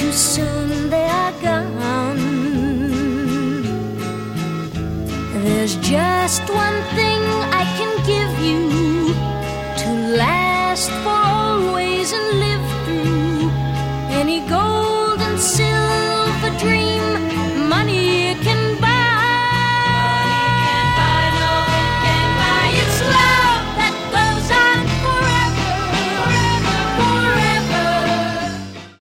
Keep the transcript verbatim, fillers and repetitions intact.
too soon they are gone. There's just one thing I can give you to last for always and live through any gold and silver